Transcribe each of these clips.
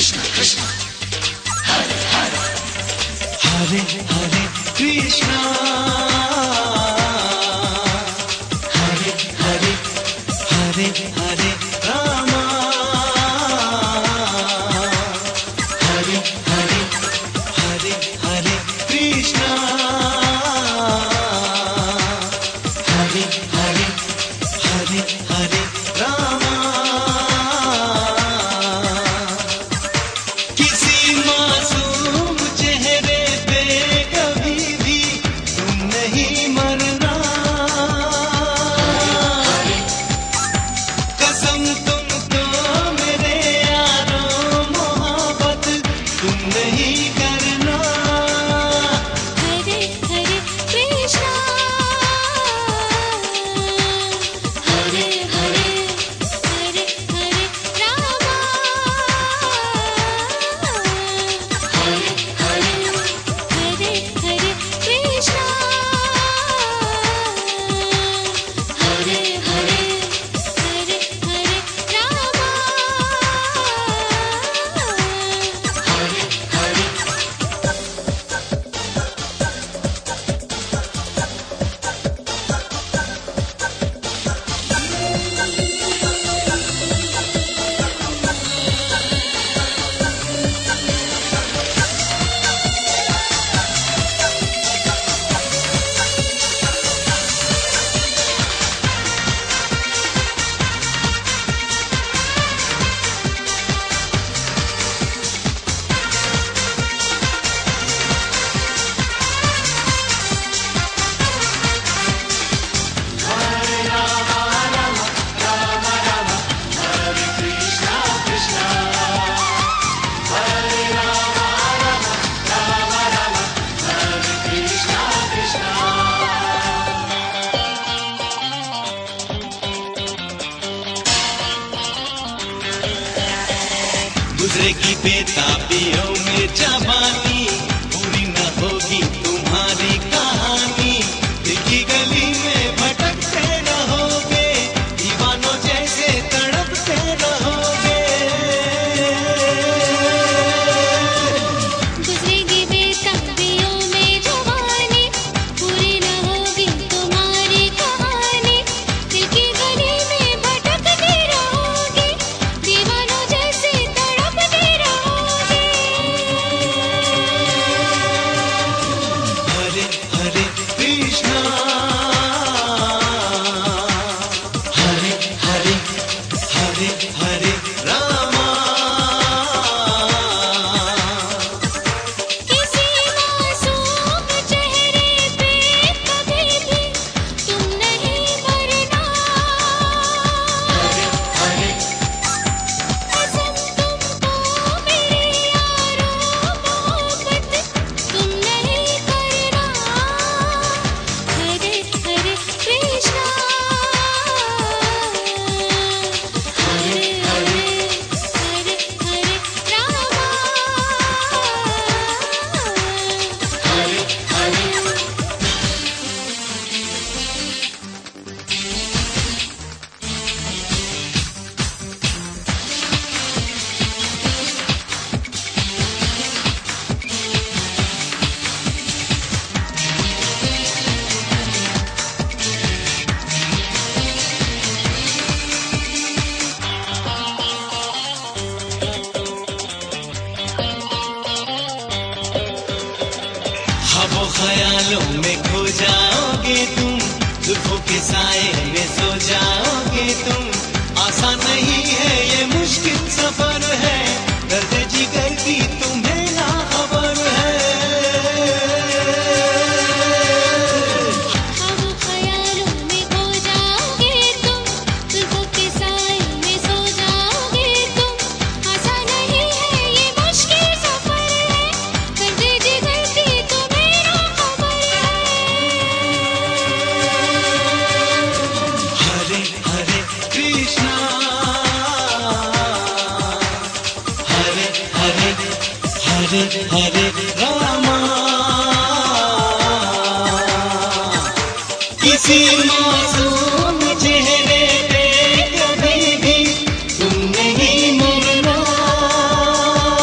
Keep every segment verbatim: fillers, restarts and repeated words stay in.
कृष्ण कृष्ण हरे हरे हरे हरे कृष्णा हरे हरे हरे हरे रामा हरे हरे हरे हरे कृष्णा हरे हरे हरे हरे रामा गुजरेगी बेताबियों में जवानी, पूरी न होगी तुम्हारी कहानी। दिल की गली में भटकते रहोगे, दीवानों जैसे तड़पते रहोगे। गुजरेगी बेताबियों में जवानी, पूरी न होगी तुम्हारी कहानी। दिल की गली में भटकते रहोगे, दीवानों जैसे हरे हरे कृष्णा हरे हरे हरे हरे रामा। किसी मासूम चेहरे पे कभी भी तुम नहीं मरना। हरे हरे कसम तुमको मेरी यारो मोहब्बत तुम नहीं करना। हरे हरे कृष्णा हरे हरे हरे हरे रामा हरे हरे ख्वाबों ख्यालों में खो जाओगे तुम, जुल्फों के साए में सो जाओगे तुम। आसान नहीं है ये मुश्किल सफर है, दर्द जिगर की तुम्हें ना खबर है। ख्वाबों ख्यालों में खो जाओगे तुम, जुल्फों के साए में सो जाओगे तुम। आसान नहीं है ये मुश्किल सफर है, दर्द जिगर की तुम्हें ना खबर है। हरे हरे कृष्णा हरे हरे हरे हरे रामा। किसी मासूम चेहरे पे कभी भी तुम नहीं मरना।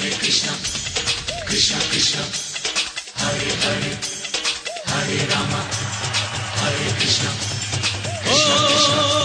Krishna Krishna Krishna Hare Hare Hare Rama Hare Krishna Krishna Krishna